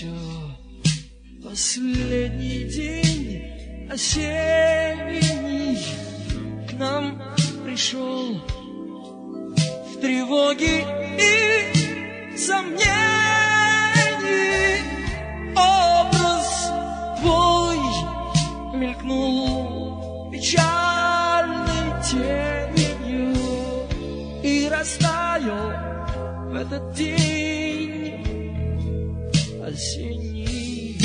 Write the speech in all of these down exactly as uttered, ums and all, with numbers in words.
все. Последний день осенний к нам пришел в тревоге и сомнении. Образ твой мелькнул печальной тенью и растаял в этот день осенний.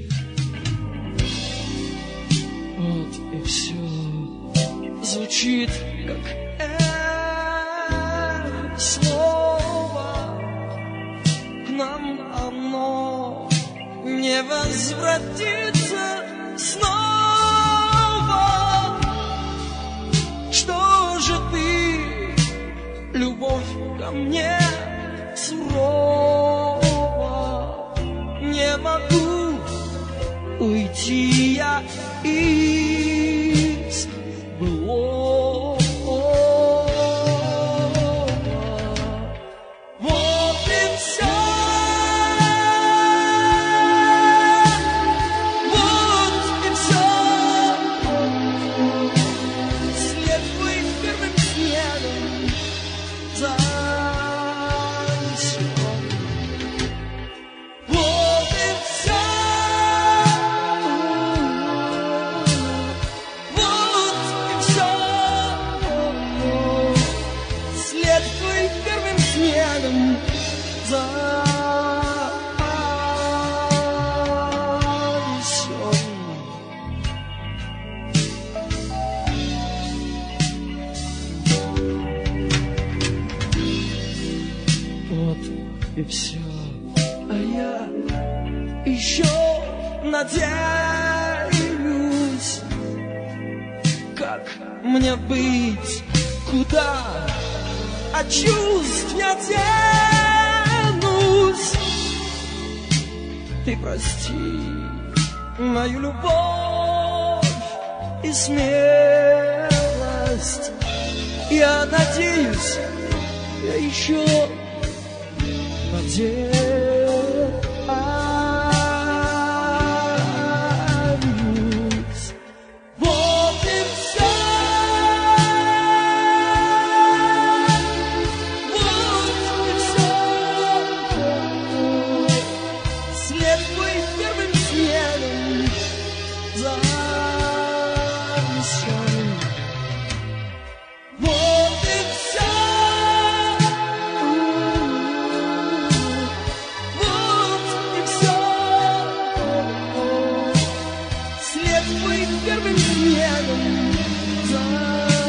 Вот и все звучит как эхо снова. К нам оно не возвратится снова. Что же ты, любовь ко мне сурова? Не могу уйти я из былого. Вот и все. Вот и все. След твой первым снегом занесен. Вот и все. Вот и все. След твой первым снегом занесен. Вот и все. А я еще надеюсь, как мне быть, куда от чувств я тянусь. Ты прости мою любовь и смелость. Я надеюсь, я еще надеюсь. Вот и все. Вот и все. След твой первым снегом занесен. Вот и все. Вот и все. След твой первым снегом занесен.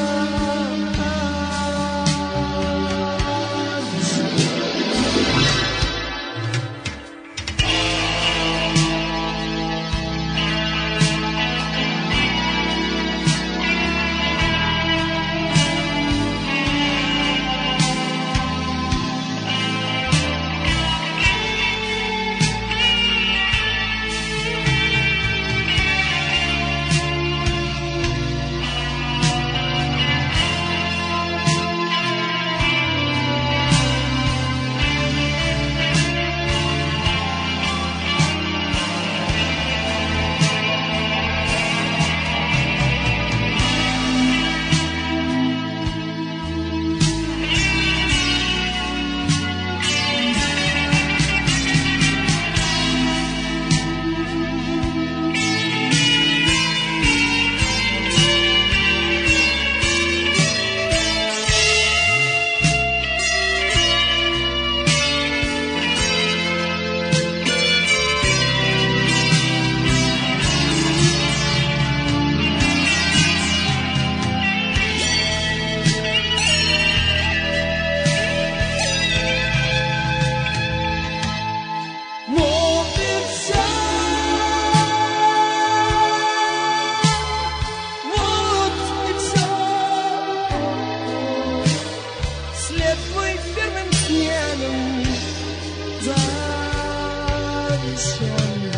Вот и все. Вот и все. След твой первым снегом занесен.